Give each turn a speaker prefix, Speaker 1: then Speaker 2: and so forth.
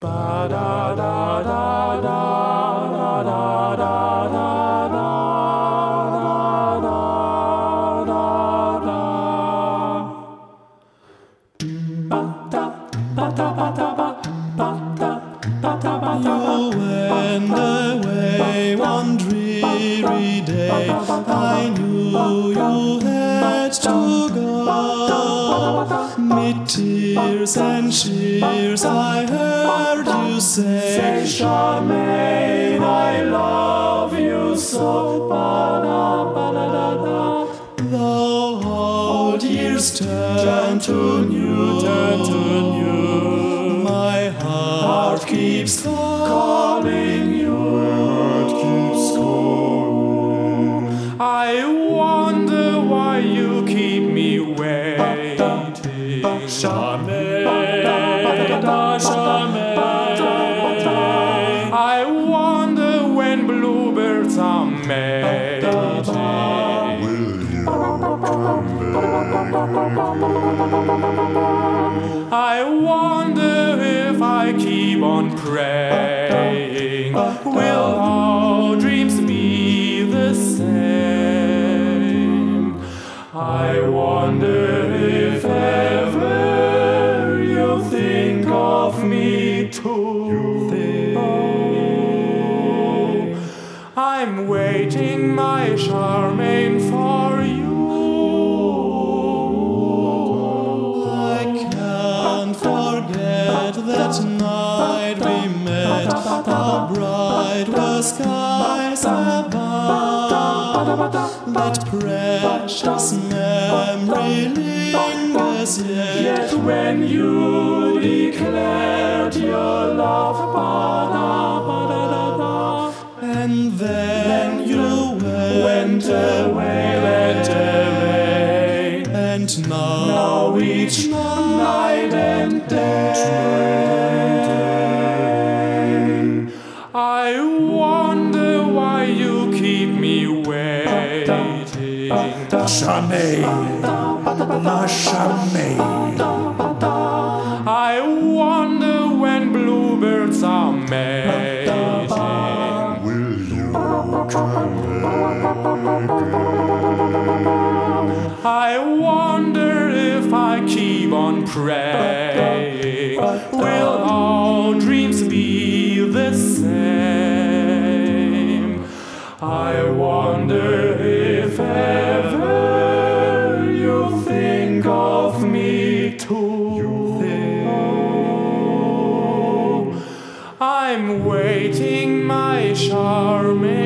Speaker 1: Ba da da da da da da da da da da. Ba da ba da ba da ba ba da ba.
Speaker 2: You went away one dreary day. I knew you had to go. Mid tears and cheers, I heard you say,
Speaker 1: Charmaine, I love you so. Ba da ba da da da.
Speaker 2: though old years turn to new, my heart keeps
Speaker 1: calling you. I wonder why you keep me waiting. Charmaine, Charmaine. I wonder when bluebirds are mating.
Speaker 3: Will you come back?
Speaker 1: I wonder if I keep on praying, will our dreams be the same? I wonder if ever you'll think of me too. I'm waiting, my Charmaine, for you.
Speaker 2: I can't forget that night we met. How bright were skies above. That precious memory lingers
Speaker 1: Yet when you declared your love,
Speaker 2: and then you
Speaker 1: went away,
Speaker 2: and now
Speaker 1: each night and day, I wonder why you keep me waiting.
Speaker 3: Charmaine, ma Charmaine.
Speaker 1: I wonder when bluebirds are mating.
Speaker 3: Will you come back?
Speaker 1: I wonder if I keep on praying, will all dreams be the same? I wonder if ever you'll think of me too. I'm waiting, my Charmaine.